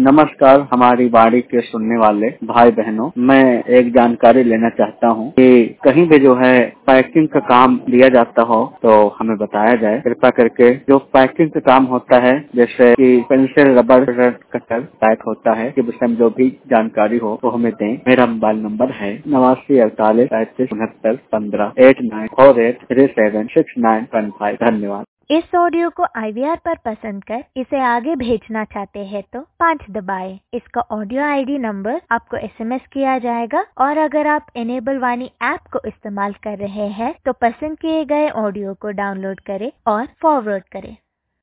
नमस्कार हमारी वाणी के सुनने वाले भाई बहनों, मैं एक जानकारी लेना चाहता हूँ कि कहीं भी जो है पैकिंग का काम दिया जाता हो तो हमें बताया जाए कृपया करके। जो पैकिंग का काम होता है जैसे कि पेंसिल, रबर, कटर पैक होता है कि विषय में जो भी जानकारी हो वो हमें दें। मेरा मोबाइल नंबर है 8948356915 8948376915। धन्यवाद। इस ऑडियो को IVR पर पसंद कर इसे आगे भेजना चाहते हैं तो 5 दबाएं। इसका ऑडियो ID नंबर आपको SMS किया जाएगा और अगर आप इनेबल वाणी ऐप को इस्तेमाल कर रहे हैं तो पसंद किए गए ऑडियो को डाउनलोड करें और फॉरवर्ड करें।